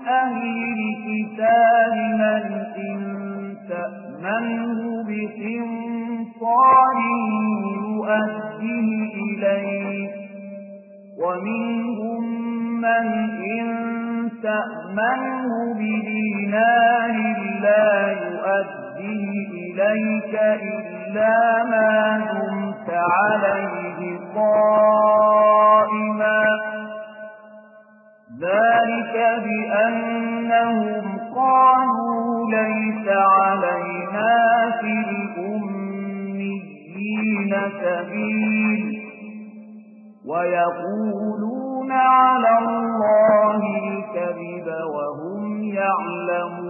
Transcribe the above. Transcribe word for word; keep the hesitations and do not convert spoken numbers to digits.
أهل الكتاب من إن تأمنه بقنطار يؤديه إليك ومنهم من إن تأمنه بدينار لا يؤديه إليك إلا ما دمت عليه قائما ذلك بأنهم قالوا ليس علينا في الأميين سبيل ويقولون على الله الكذب وهم يعلمون